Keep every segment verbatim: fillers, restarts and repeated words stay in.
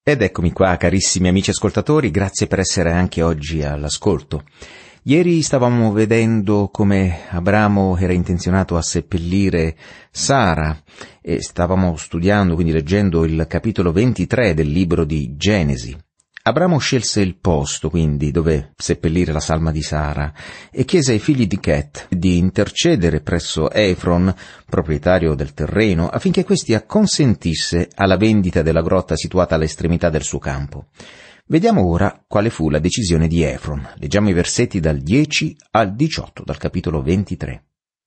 Ed eccomi qua, carissimi amici ascoltatori, grazie per essere anche oggi all'ascolto. Ieri stavamo vedendo come Abramo era intenzionato a seppellire Sara e stavamo studiando, quindi leggendo il capitolo ventitré del libro di Genesi. Abramo scelse il posto, quindi, dove seppellire la salma di Sara e chiese ai figli di Chet di intercedere presso Efron, proprietario del terreno, affinché questi acconsentisse alla vendita della grotta situata all'estremità del suo campo. Vediamo ora quale fu la decisione di Efron. Leggiamo i versetti dal dieci al diciotto, dal capitolo ventitré.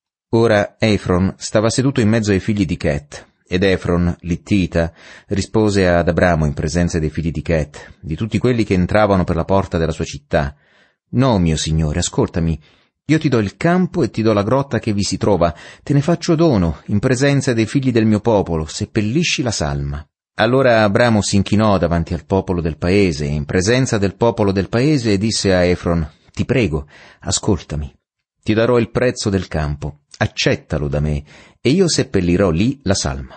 Ora Efron stava seduto in mezzo ai figli di Chet, ed Efron, l'Ittita, rispose ad Abramo in presenza dei figli di Chet, di tutti quelli che entravano per la porta della sua città: «No, mio signore, ascoltami. Io ti do il campo e ti do la grotta che vi si trova. Te ne faccio dono, in presenza dei figli del mio popolo, seppellisci la salma». Allora Abramo si inchinò davanti al popolo del paese, in presenza del popolo del paese, e disse a Efron: «Ti prego, ascoltami. Ti darò il prezzo del campo, accettalo da me, e io seppellirò lì la salma».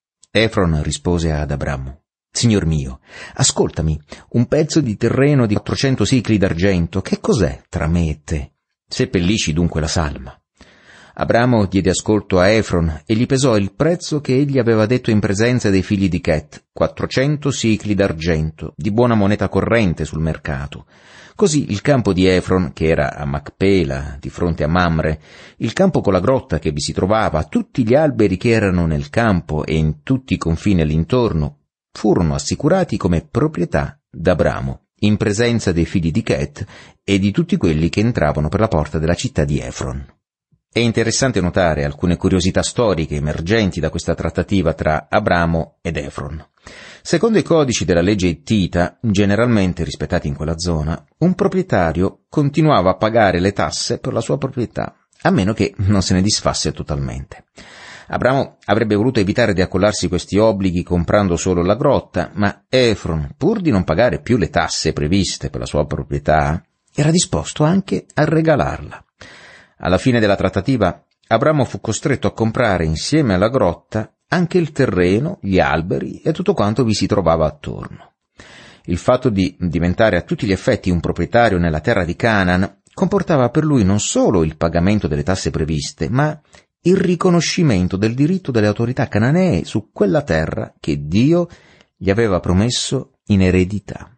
Efron rispose ad Abramo: «Signor mio, ascoltami, un pezzo di terreno di quattrocento sicli d'argento, che cos'è tra me e te? Seppellisci dunque la salma». Abramo diede ascolto a Efron e gli pesò il prezzo che egli aveva detto in presenza dei figli di Chet, quattrocento sicli d'argento, di buona moneta corrente sul mercato. Così il campo di Efron, che era a Macpela, di fronte a Mamre, il campo con la grotta che vi si trovava, tutti gli alberi che erano nel campo e in tutti i confini all'intorno, furono assicurati come proprietà d'Abramo, in presenza dei figli di Chet e di tutti quelli che entravano per la porta della città di Efron. È interessante notare alcune curiosità storiche emergenti da questa trattativa tra Abramo ed Efron. Secondo i codici della legge ittita, generalmente rispettati in quella zona, un proprietario continuava a pagare le tasse per la sua proprietà, a meno che non se ne disfasse totalmente. Abramo avrebbe voluto evitare di accollarsi questi obblighi comprando solo la grotta, ma Efron, pur di non pagare più le tasse previste per la sua proprietà, era disposto anche a regalarla. Alla fine della trattativa, Abramo fu costretto a comprare insieme alla grotta anche il terreno, gli alberi e tutto quanto vi si trovava attorno. Il fatto di diventare a tutti gli effetti un proprietario nella terra di Canaan comportava per lui non solo il pagamento delle tasse previste, ma il riconoscimento del diritto delle autorità cananee su quella terra che Dio gli aveva promesso in eredità.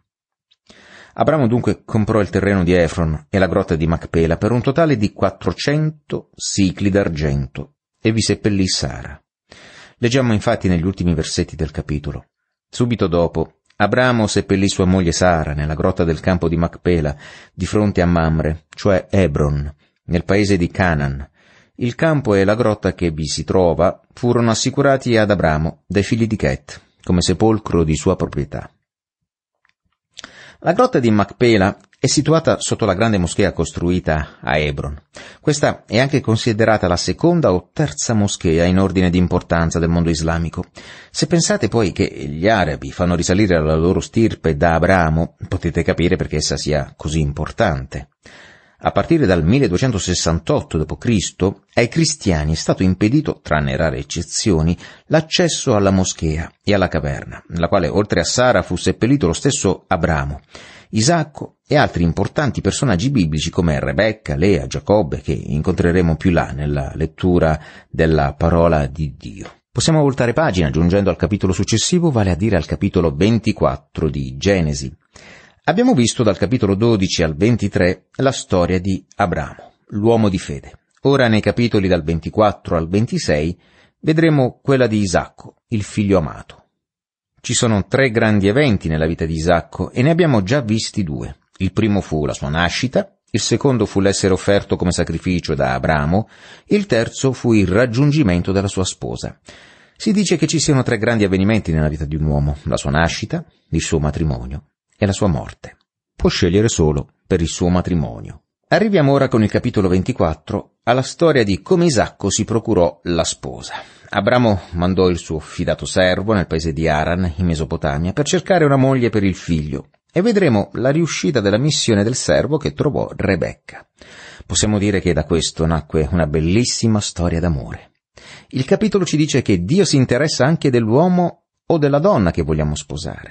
Abramo dunque comprò il terreno di Efron e la grotta di Macpela per un totale di quattrocento sicli d'argento e vi seppellì Sara. Leggiamo infatti negli ultimi versetti del capitolo. Subito dopo, Abramo seppellì sua moglie Sara nella grotta del campo di Macpela, di fronte a Mamre, cioè Hebron, nel paese di Canaan. Il campo e la grotta che vi si trova furono assicurati ad Abramo dai figli di Chet, come sepolcro di sua proprietà. La grotta di Macpela è situata sotto la grande moschea costruita a Hebron. Questa è anche considerata la seconda o terza moschea in ordine di importanza del mondo islamico. Se pensate poi che gli arabi fanno risalire la loro stirpe da Abramo, potete capire perché essa sia così importante. A partire dal milleduecentosessantotto dopo Cristo, ai cristiani è stato impedito, tranne rare eccezioni, l'accesso alla moschea e alla caverna, nella quale oltre a Sara fu seppellito lo stesso Abramo, Isacco e altri importanti personaggi biblici come Rebecca, Lea, Giacobbe, che incontreremo più là nella lettura della parola di Dio. Possiamo voltare pagina giungendo al capitolo successivo, vale a dire al capitolo ventiquattro di Genesi. Abbiamo visto dal capitolo dodici al ventitré la storia di Abramo, l'uomo di fede. Ora nei capitoli dal ventiquattro al ventisei vedremo quella di Isacco, il figlio amato. Ci sono tre grandi eventi nella vita di Isacco e ne abbiamo già visti due. Il primo fu la sua nascita, il secondo fu l'essere offerto come sacrificio da Abramo, il terzo fu il raggiungimento della sua sposa. Si dice che ci siano tre grandi avvenimenti nella vita di un uomo: la sua nascita, il suo matrimonio e la sua morte. Può scegliere solo per il suo matrimonio. Arriviamo ora con il capitolo ventiquattro alla storia di come Isacco si procurò la sposa. Abramo mandò il suo fidato servo nel paese di Aran, in Mesopotamia, per cercare una moglie per il figlio, e vedremo la riuscita della missione del servo che trovò Rebecca. Possiamo dire che da questo nacque una bellissima storia d'amore. Il capitolo ci dice che Dio si interessa anche dell'uomo o della donna che vogliamo sposare.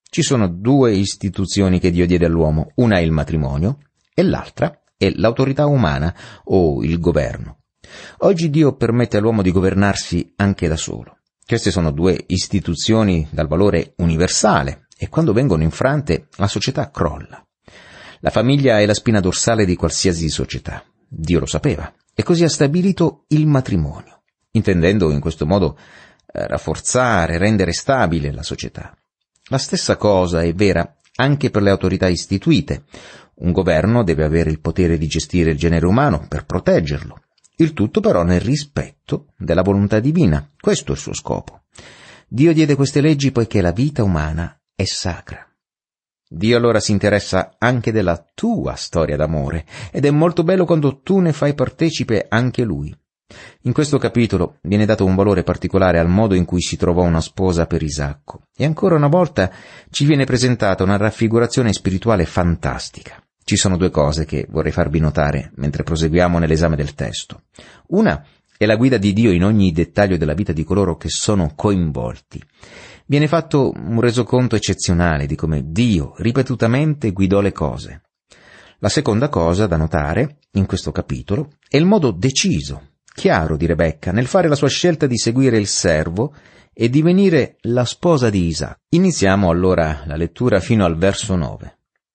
Ci sono due istituzioni che Dio diede all'uomo, una è il matrimonio e l'altra è l'autorità umana o il governo. Oggi Dio permette all'uomo di governarsi anche da solo. Queste sono due istituzioni dal valore universale e quando vengono infrante la società crolla. La famiglia è la spina dorsale di qualsiasi società. Dio lo sapeva e così ha stabilito il matrimonio, intendendo in questo modo eh, rafforzare, rendere stabile la società. La stessa cosa è vera anche per le autorità istituite. Un governo deve avere il potere di gestire il genere umano per proteggerlo. Il tutto però nel rispetto della volontà divina. Questo è il suo scopo. Dio diede queste leggi poiché la vita umana è sacra. Dio allora si interessa anche della tua storia d'amore ed è molto bello quando tu ne fai partecipe anche Lui. In questo capitolo viene dato un valore particolare al modo in cui si trovò una sposa per Isacco e ancora una volta ci viene presentata una raffigurazione spirituale fantastica. Ci sono due cose che vorrei farvi notare mentre proseguiamo nell'esame del testo. Una è la guida di Dio in ogni dettaglio della vita di coloro che sono coinvolti. Viene fatto un resoconto eccezionale di come Dio ripetutamente guidò le cose. La seconda cosa da notare in questo capitolo è il modo deciso, chiaro di Rebecca nel fare la sua scelta di seguire il servo e divenire la sposa di Isacco. Iniziamo allora la lettura fino al verso nove.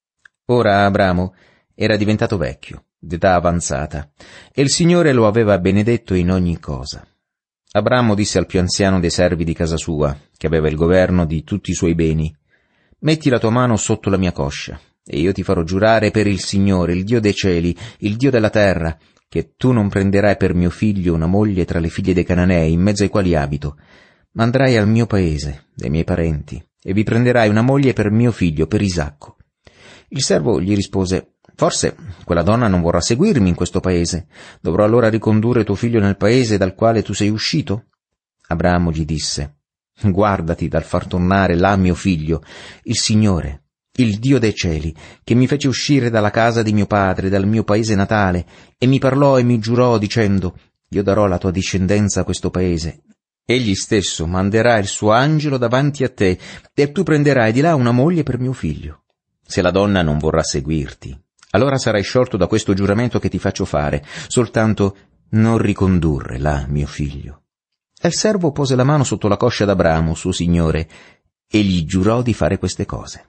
Ora Abramo era diventato vecchio, d'età avanzata, e il Signore lo aveva benedetto in ogni cosa. Abramo disse al più anziano dei servi di casa sua, che aveva il governo di tutti i suoi beni: «Metti la tua mano sotto la mia coscia, e io ti farò giurare per il Signore, il Dio dei cieli, il Dio della terra, che tu non prenderai per mio figlio una moglie tra le figlie dei Cananei, in mezzo ai quali abito, ma andrai al mio paese, dai miei parenti, e vi prenderai una moglie per mio figlio, per Isacco». Il servo gli rispose: «Forse quella donna non vorrà seguirmi in questo paese. Dovrò allora ricondurre tuo figlio nel paese dal quale tu sei uscito?» Abramo gli disse: «Guardati dal far tornare là mio figlio, il Signore, il Dio dei cieli, che mi fece uscire dalla casa di mio padre, dal mio paese natale, e mi parlò e mi giurò dicendo: io darò la tua discendenza a questo paese. Egli stesso manderà il suo angelo davanti a te, e tu prenderai di là una moglie per mio figlio. Se la donna non vorrà seguirti, allora sarai sciolto da questo giuramento che ti faccio fare, soltanto non ricondurre là mio figlio». E il servo pose la mano sotto la coscia d'Abramo, suo signore, e gli giurò di fare queste cose.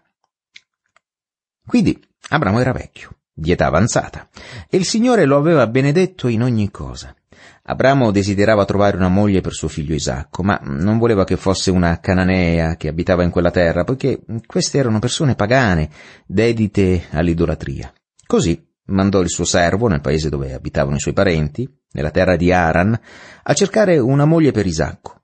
Quindi Abramo era vecchio, di età avanzata, e il Signore lo aveva benedetto in ogni cosa. Abramo desiderava trovare una moglie per suo figlio Isacco, ma non voleva che fosse una cananea che abitava in quella terra, poiché queste erano persone pagane, dedite all'idolatria. Così mandò il suo servo nel paese dove abitavano i suoi parenti, nella terra di Aran, a cercare una moglie per Isacco.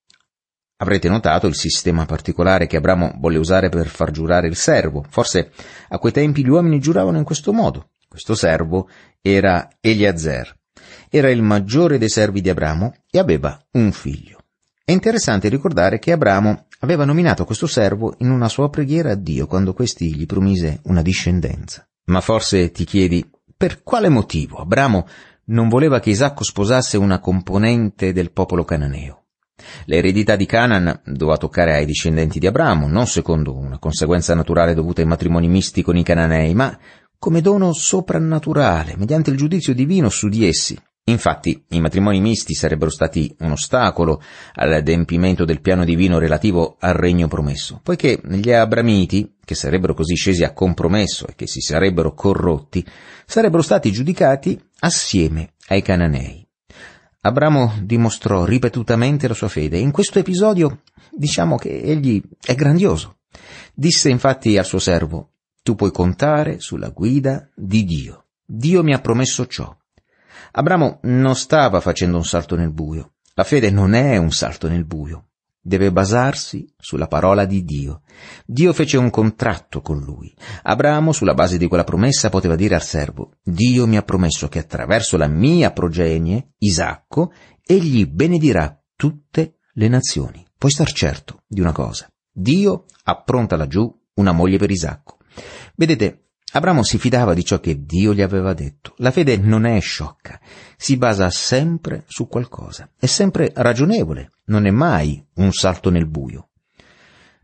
Avrete notato il sistema particolare che Abramo volle usare per far giurare il servo. Forse a quei tempi gli uomini giuravano in questo modo. Questo servo era Eliezer. Era il maggiore dei servi di Abramo e aveva un figlio. È interessante ricordare che Abramo aveva nominato questo servo in una sua preghiera a Dio quando questi gli promise una discendenza. Ma forse ti chiedi, per quale motivo Abramo non voleva che Isacco sposasse una componente del popolo cananeo? L'eredità di Canaan doveva toccare ai discendenti di Abramo, non secondo una conseguenza naturale dovuta ai matrimoni misti con i cananei, ma come dono soprannaturale, mediante il giudizio divino su di essi. Infatti, i matrimoni misti sarebbero stati un ostacolo all'adempimento del piano divino relativo al regno promesso, poiché gli abramiti, che sarebbero così scesi a compromesso e che si sarebbero corrotti, sarebbero stati giudicati assieme ai cananei. Abramo dimostrò ripetutamente la sua fede e in questo episodio diciamo che egli è grandioso. Disse infatti al suo servo: «Tu puoi contare sulla guida di Dio. Dio mi ha promesso ciò». Abramo non stava facendo un salto nel buio. La fede non è un salto nel buio. Deve basarsi sulla parola di Dio. Dio fece un contratto con lui. Abramo, sulla base di quella promessa, poteva dire al servo: «Dio mi ha promesso che attraverso la mia progenie, Isacco, egli benedirà tutte le nazioni». Puoi star certo di una cosa: Dio ha pronta laggiù una moglie per Isacco. Vedete, Abramo si fidava di ciò che Dio gli aveva detto. La fede non è sciocca, si basa sempre su qualcosa, è sempre ragionevole, non è mai un salto nel buio.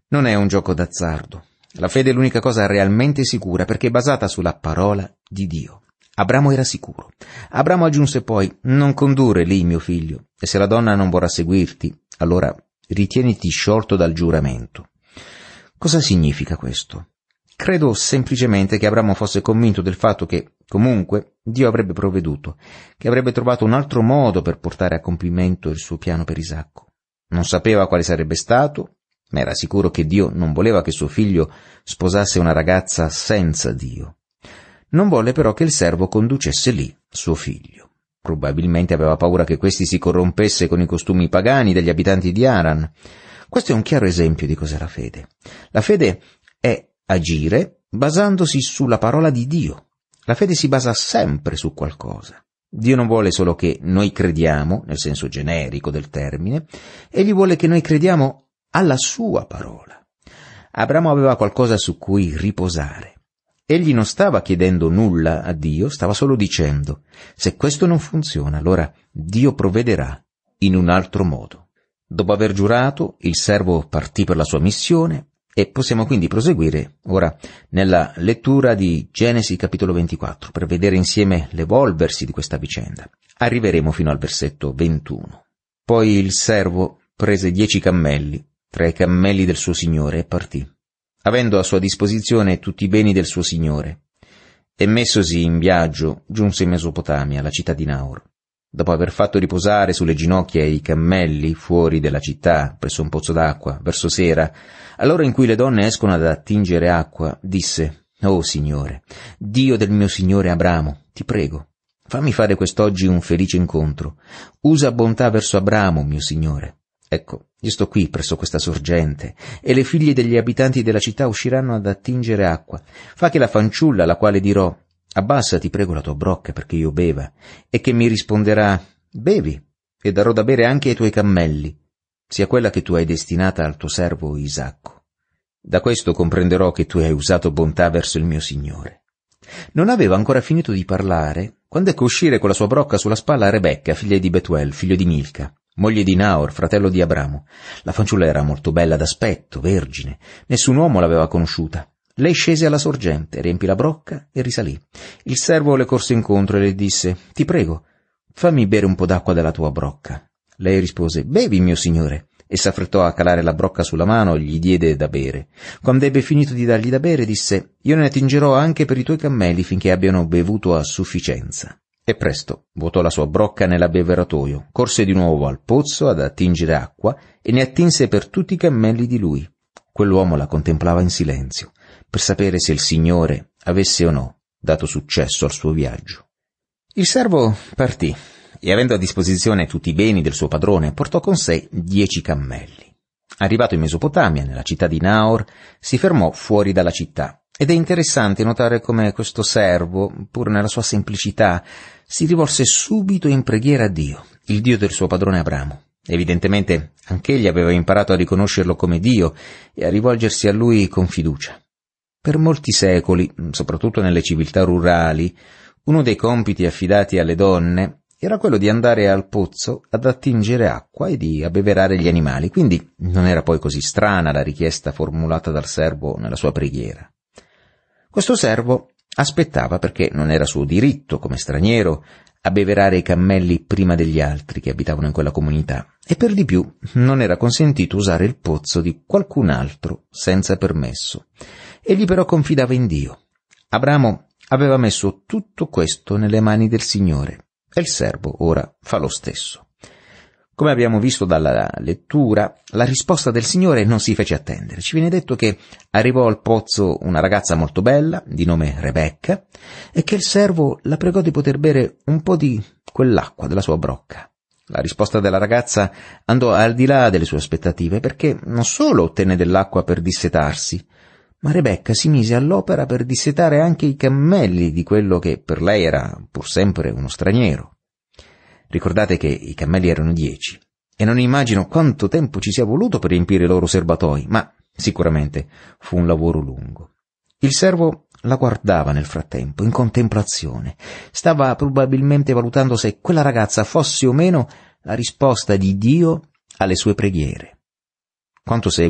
Non è un gioco d'azzardo. La fede è l'unica cosa realmente sicura perché è basata sulla parola di Dio. Abramo era sicuro. Abramo aggiunse poi: non condurre lì, mio figlio, e se la donna non vorrà seguirti, allora ritieniti sciolto dal giuramento. Cosa significa questo? Credo semplicemente che Abramo fosse convinto del fatto che, comunque, Dio avrebbe provveduto, che avrebbe trovato un altro modo per portare a compimento il suo piano per Isacco. Non sapeva quale sarebbe stato, ma era sicuro che Dio non voleva che suo figlio sposasse una ragazza senza Dio. Non volle però che il servo conducesse lì suo figlio. Probabilmente aveva paura che questi si corrompesse con i costumi pagani degli abitanti di Aran. Questo è un chiaro esempio di cos'è la fede. La fede è agire basandosi sulla parola di Dio. La fede si basa sempre su qualcosa. Dio non vuole solo che noi crediamo, nel senso generico del termine, egli vuole che noi crediamo alla sua parola. Abramo aveva qualcosa su cui riposare. Egli non stava chiedendo nulla a Dio, stava solo dicendo: se questo non funziona, allora Dio provvederà in un altro modo. Dopo aver giurato, il servo partì per la sua missione e possiamo quindi proseguire ora nella lettura di Genesi capitolo ventiquattro per vedere insieme l'evolversi di questa vicenda. Arriveremo fino al versetto ventuno. Poi il servo prese dieci cammelli, tra i cammelli del suo signore, e partì, avendo a sua disposizione tutti i beni del suo signore, e messosi in viaggio giunse in Mesopotamia, la città di Naor. Dopo aver fatto riposare sulle ginocchia i cammelli fuori della città, presso un pozzo d'acqua, verso sera, all'ora in cui le donne escono ad attingere acqua, disse: «Oh Signore, Dio del mio signore Abramo, ti prego, fammi fare quest'oggi un felice incontro. Usa bontà verso Abramo, mio signore. Ecco, io sto qui presso questa sorgente, e le figlie degli abitanti della città usciranno ad attingere acqua. Fa che la fanciulla, alla quale dirò: abbassa, ti prego, la tua brocca perché io beva, e che mi risponderà: bevi, e darò da bere anche ai tuoi cammelli, sia quella che tu hai destinata al tuo servo Isacco. Da questo comprenderò che tu hai usato bontà verso il mio signore». Non aveva ancora finito di parlare quando ecco uscire con la sua brocca sulla spalla Rebecca, figlia di Betuel, figlio di Milca, moglie di Naor, fratello di Abramo. La fanciulla era molto bella d'aspetto, vergine, nessun uomo l'aveva conosciuta. Lei scese alla sorgente, riempì la brocca e risalì. Il servo le corse incontro e le disse: «Ti prego, fammi bere un po' d'acqua dalla tua brocca». Lei rispose: «Bevi, mio signore», e s'affrettò a calare la brocca sulla mano e gli diede da bere. Quando ebbe finito di dargli da bere, disse: «Io ne attingerò anche per i tuoi cammelli finché abbiano bevuto a sufficienza». E presto vuotò la sua brocca nell'abbeveratoio, corse di nuovo al pozzo ad attingere acqua e ne attinse per tutti i cammelli di lui. Quell'uomo la contemplava in silenzio, per sapere se il Signore avesse o no dato successo al suo viaggio. Il servo partì e, avendo a disposizione tutti i beni del suo padrone, portò con sé dieci cammelli. Arrivato in Mesopotamia, nella città di Naor, si fermò fuori dalla città. Ed è interessante notare come questo servo, pur nella sua semplicità, si rivolse subito in preghiera a Dio, il Dio del suo padrone Abramo. Evidentemente anch'egli aveva imparato a riconoscerlo come Dio e a rivolgersi a lui con fiducia. Per molti secoli, soprattutto nelle civiltà rurali, uno dei compiti affidati alle donne era quello di andare al pozzo ad attingere acqua e di abbeverare gli animali, quindi non era poi così strana la richiesta formulata dal servo nella sua preghiera. Questo servo aspettava, perché non era suo diritto, come straniero, abbeverare i cammelli prima degli altri che abitavano in quella comunità, e per di più non era consentito usare il pozzo di qualcun altro senza permesso. Egli però confidava in Dio. Abramo aveva messo tutto questo nelle mani del Signore, e il servo ora fa lo stesso. Come abbiamo visto dalla lettura, la risposta del Signore non si fece attendere. Ci viene detto che arrivò al pozzo una ragazza molto bella, di nome Rebecca, e che il servo la pregò di poter bere un po' di quell'acqua della sua brocca. La risposta della ragazza andò al di là delle sue aspettative, perché non solo ottenne dell'acqua per dissetarsi, ma Rebecca si mise all'opera per dissetare anche i cammelli di quello che per lei era pur sempre uno straniero. Ricordate che i cammelli erano dieci, e non immagino quanto tempo ci sia voluto per riempire i loro serbatoi, ma sicuramente fu un lavoro lungo. Il servo la guardava nel frattempo, in contemplazione. Stava probabilmente valutando se quella ragazza fosse o meno la risposta di Dio alle sue preghiere. Quanto segue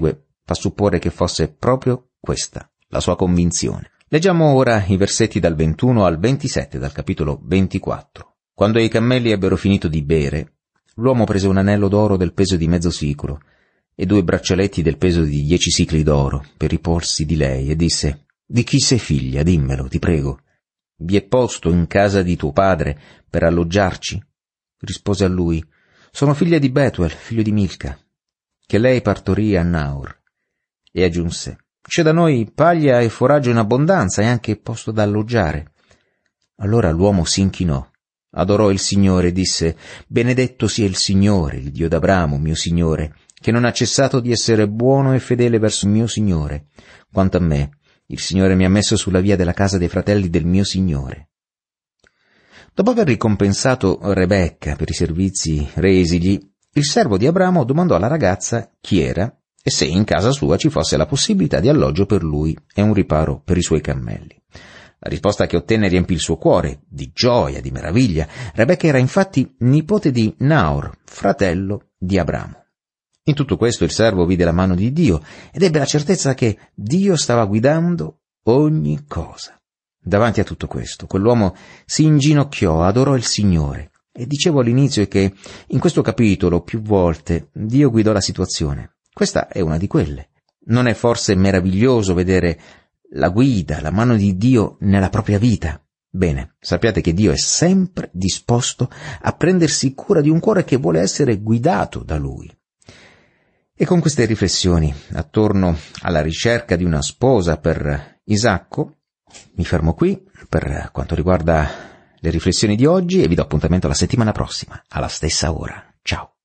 fa supporre che fosse proprio questa la sua convinzione. Leggiamo ora i versetti dal ventuno al ventisette del capitolo ventiquattro. Quando i cammelli ebbero finito di bere, l'uomo prese un anello d'oro del peso di mezzo siclo e due braccialetti del peso di dieci sicli d'oro per i polsi di lei e disse: «Di chi sei figlia? Dimmelo, ti prego. Vi è posto in casa di tuo padre per alloggiarci?» Rispose a lui: «Sono figlia di Betuel, figlio di Milca, che lei partorì a Naor». E aggiunse: «C'è da noi paglia e foraggio in abbondanza e anche posto da alloggiare». Allora l'uomo si inchinò, adorò il Signore e disse: «Benedetto sia il Signore, il Dio d'Abramo, mio Signore, che non ha cessato di essere buono e fedele verso mio Signore. Quanto a me, il Signore mi ha messo sulla via della casa dei fratelli del mio Signore». Dopo aver ricompensato Rebecca per i servizi resigli, il servo di Abramo domandò alla ragazza chi era e se in casa sua ci fosse la possibilità di alloggio per lui e un riparo per i suoi cammelli. La risposta che ottenne riempì il suo cuore di gioia, di meraviglia. Rebecca era infatti nipote di Naor, fratello di Abramo. In tutto questo il servo vide la mano di Dio ed ebbe la certezza che Dio stava guidando ogni cosa. Davanti a tutto questo, quell'uomo si inginocchiò, adorò il Signore. E dicevo all'inizio che in questo capitolo più volte Dio guidò la situazione. Questa è una di quelle. Non è forse meraviglioso vedere la guida, la mano di Dio nella propria vita? Bene, sappiate che Dio è sempre disposto a prendersi cura di un cuore che vuole essere guidato da Lui. E con queste riflessioni attorno alla ricerca di una sposa per Isacco, mi fermo qui per quanto riguarda le riflessioni di oggi e vi do appuntamento la settimana prossima, alla stessa ora. Ciao!